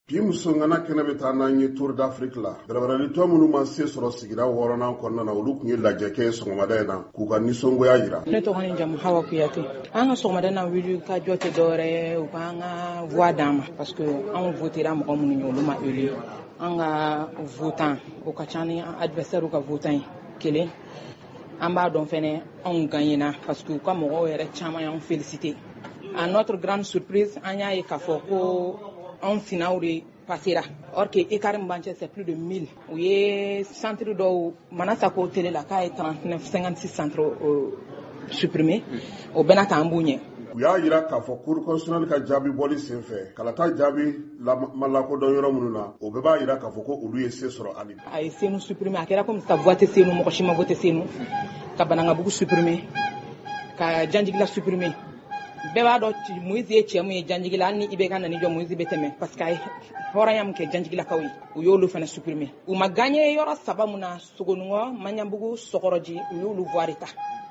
Bi musongana kene be taa n'an ye Tour d'Afrique la darabaralitɔ minnu ma se sɔrɔ sigira wɔɔrɔnan kɔnɔna na olu tun ye lajɛ kɛ sɔgɔmada in na k'u ka nisɔngoya jira. Ne tɔgɔ ni jamu Hawa Kuyate. An ka sɔgɔmada na wuli ka jɔ tɛ dɔwɛrɛ ye u k'an ka voix d'an ma parce que anw votera mɔgɔ minnu ye olu ma élu. An ka votant o ka ca ni adversaire ka votant ye kelen. An b'a dɔn fɛnɛ anw gagnera parce que u ka mɔgɔw yɛrɛ caman y'anw félicité. À notre grande surprise an y'a ye k'a fɔ ko anw finaw de passera. Or que écart min b'an cɛ c'est plus de 1000. U ye centre dɔw Manasako télé la k'a ye 39-56 centres supprimés. O bɛna k'an b'u ɲɛ. U y'a jira k'a fɔ Cour constitutionnelle ka jaabi bɔli senfɛ kalata jaabi ma lakodɔn yɔrɔ minnu na o bɛɛ b'a jira k'a fɔ ko olu ye se sɔrɔ hali. A ye Senu supprimé a kɛra comme sa voix tɛ Senu mɔgɔ si ma voté Senu ka Banangabugu supprimé ka Janjigila supprimé. Bɛɛ b'a dɔn Moïse ye cɛ mun ye Janjigila hali ni i bɛ ka na ni jɔ Moïse bɛ tɛmɛ parce que a ye hɔrɔnya min kɛ Janjigilakaw ye u y'olu fana supprimé. U ma gagné yɔrɔ saba mun na Sogonikɔ, Maɲanbugu, Sɔgɔrɔji u y'olu voix de ta.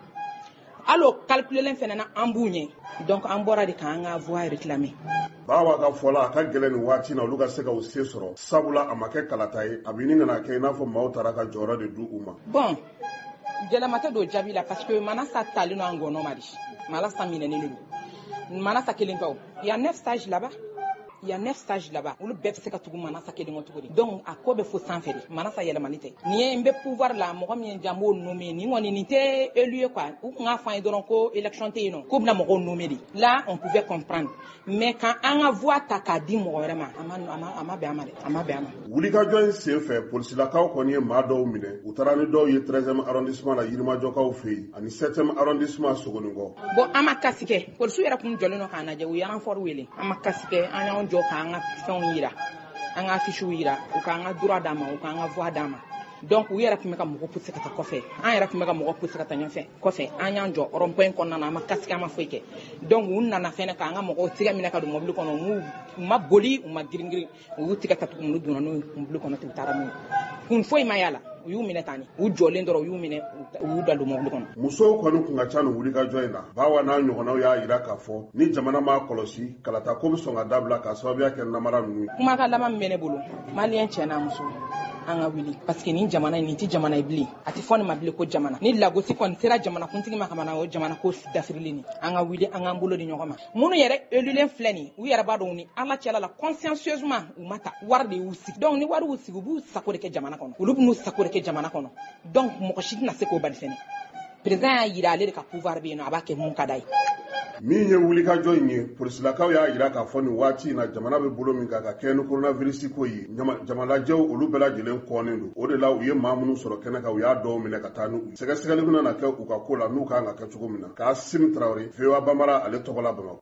Hali o calculelen fana na an b'u ɲɛ donc an bɔra de k'an ka voix réclamer. Bawa ka fɔla a ka gɛlɛn nin waati na olu ka se ka u se sɔrɔ sabula a ma kɛ kalata ye a bɛ ɲini kana kɛ i n'a fɔ maaw taara ka jɔyɔrɔ de du u ma. Bon gɛlɛma tɛ don jaabi la parce que Manasa talen no an gɔnɔ ma di Manasa minɛnen de don Manasa kelen tɔ il y a 9 stages là-bas. Il y a 9 stages là-bas. Olu bɛɛ bɛ se ka tugu Manasa kelen kɔ tuguni. Donc a ko bɛ fo sanfɛ de. Manasa yɛlɛmani tɛ. Nin ye n bɛ pouvoir la mɔgɔ min ye jambo nommé nin kɔni nin tɛ élu ye quoi. U kun ka fɔ an ye dɔrɔn ko élection tɛ yen nɔ. K'u bɛna mɔgɔw nommé de. Là on pouvait comprendre. Mais quand an ka voix ta k'a di mɔgɔ wɛrɛ ma a ma bɛn a ma dɛ. A ma bɛn a ma. Wulikajɔ in senfɛ polisilakaw kɔni ye maa dɔw minɛ u taara ni dɔw ye 13e arrondissement la Yirimajɔkaw fɛ yen ani 7e arrondissement Sogonikɔ. Bon an ma kasi kɛ polisiw yɛrɛ kun jɔlen don k'an lajɛ u ye renfort wele an ma kasi kɛ an y'anw jɔ k'an ka fɛnw yira an ka affiches yira u k'an ka droit d'an ma u k'an ka voix d'an ma donc u yɛrɛ tun bɛ ka mɔgɔ pousser ka taa kɔfɛ an yɛrɛ tun bɛ ka mɔgɔ pousser ka taa ɲɛfɛ kɔfɛ an y'an jɔ rond point kɔnɔna na an ma kasi kɛ an ma foyi kɛ donc u nana fɛnɛ k'an ka mɔgɔw tigɛ minɛ ka don mobili kɔnɔ u ma boli u ma girin u y'u tigɛ ka tugu n'u donna n'u ye mobili kɔnɔ ten u taara n'u ye kun foyi ma y'a la u y'u minɛ tan u jɔlen dɔrɔn u y'u minɛ u y'u da don mobili kɔnɔ. Musow kɔni kun ka ca nin wulikajɔ in na bawa n'a ɲɔgɔnnaw y'a jira k'a fɔ ni jamana m'a kɔlɔsi kalata ko bɛ sɔn ka dabila ka sababuya kɛ namara ninnu ye. Kumakan laban min bɛ ne bolo maliyɛn cɛ n'a muso an ka wuli parce que nin jamana in nin tɛ jamana ye bilen a tɛ fɔ nin ma bilen ko jamana ni lagosi kɔni sera jamanakuntigi ma ka na o jamana ko dafirilen nin an ka wuli an k'an bolo di ɲɔgɔn ma minnu yɛrɛ élulen filɛ nin u yɛrɛ b'a dɔn ni ala cɛla la consciencieusement u ma ta wari de y'u sigi donc ni wari y'u sigi u b'u sago de kɛ jamana kɔnɔ olu b'u sago de kɛ jamana kɔnɔ donc mɔgɔ si tɛna se k'o bali fɛnɛ président y'a jira ale de ka pouvoir bɛ yen nɔ a b'a kɛ mun ka d'a ye. Min ye wulikajɔ in ye polisilakaw y'a jira k'a fɔ nin waati in na jamana bɛ bolo min kan ka kɛ ni coronavirus ko ye jamanajɛw olu bɛɛ lajɛlen kɔnnen don o de la u ye maa minnu sɔrɔ kɛnɛ kan u y'a dɔw minɛ ka taa n'u ye sɛgɛsɛgɛli bɛna na kɛ u ka ko la n'u kan ka kɛ cogo min na Kassim Traoré VOA Bambara ale tɔgɔ la Bamakɔ.